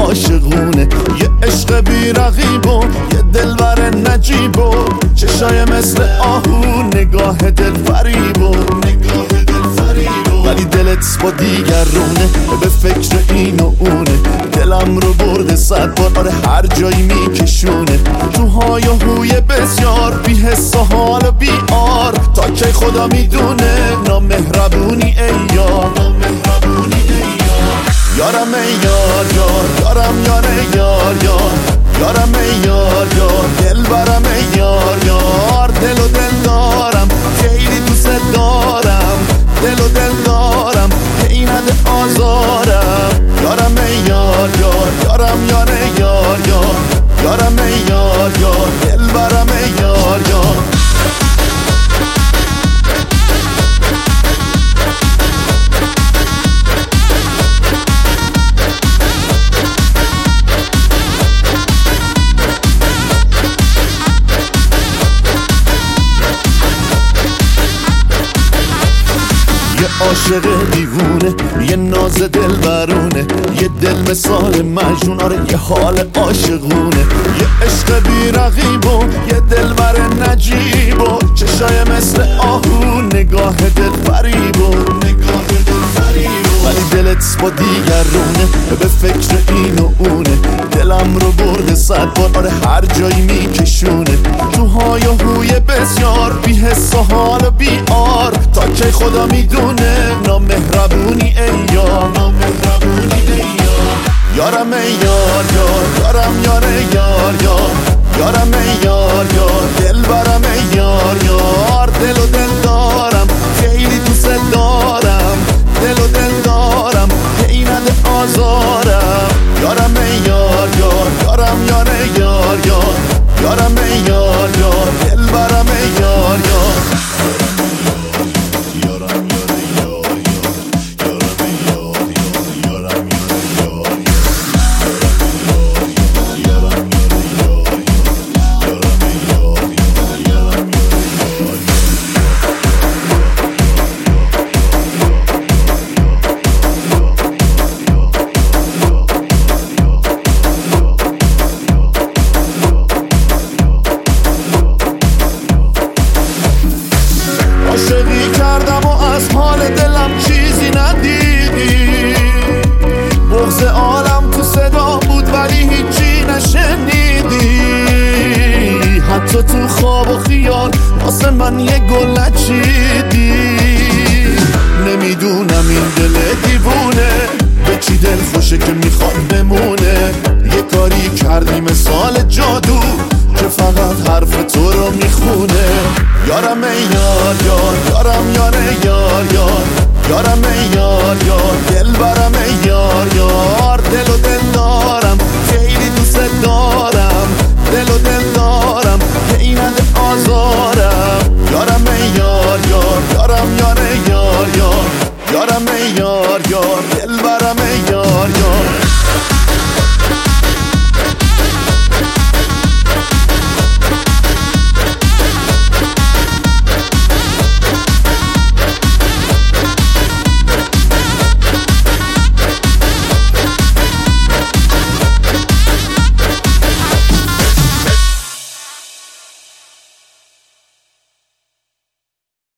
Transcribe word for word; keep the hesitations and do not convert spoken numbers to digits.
عاشقونه، یه عشق بی رقیب و یه دلبر نجیب و چشای مثل آهو، نگاه دل فریب و نگاه دل فریب و ولی دلت با دیگرونه، به فکر این و اونه. دلم رو برده صد بار، آره هر جایی میکشونه. تو های و هوی بسیار، بی حس و حال و بی آر. تا که خدا میدونه نامهربونی ای یار، نامهربونی ای یار. یارم ای یار یار، یارم یاره یار یار. یارم ای یار یار، دل برم ای یار یار. دل و دل دارم، خیلی دوست دارم. دل و دل دارم، هی نده آزارم. یارم ای یار یار، یارم یاره یار یار. یارم ای یار یار، دل برم ای یار یار. یه عاشق دیوونه، یه ناز دل برونه. یه دل مثال مجنون، آره یه حال عاشقونه. یه عشق بی رقیب و یه دلبر نجیب و چشای مثل آهو، نگاه دل فریب و نگاه دل فریب و ولی دلت با دیگرونه، به فکر این و اونه. دلم رو برده صد بار، آره هر جایی میکشونه. تو های و هوی بسیار، بی حس و حال و بی آر. تا که خدا میدونه نامهربونی ای یار، نامهربونی ای یار. یارم ای یار یار، یارم یاره یار یار. یارم ای یار یار، دل برم ای یار یار. دل و دل دارم، خیلی دوست دارم. دل و دل دارم، هی نده آزارم. یارم ای یار یار، یارم یاره یار یار. یارم ای یار یار، دل برم ای یار یار. عاشقی کردم و از حال دلم چیزی ندیدی. بغض عالم تو صدا بود ولی هیچی نشنیدی. حتی تو خواب و خیال واسه من یه گل نچیدی. نمیدونم این دل دیوونه به چی دل خوشه که میخواد بمونه. یه کاری کردی مثال جادو که فقط حرف تو رو میخونه. یارم ای یار یار، یارم یاره یار یار. یارم ای یار یار، دل برم ای یار یار.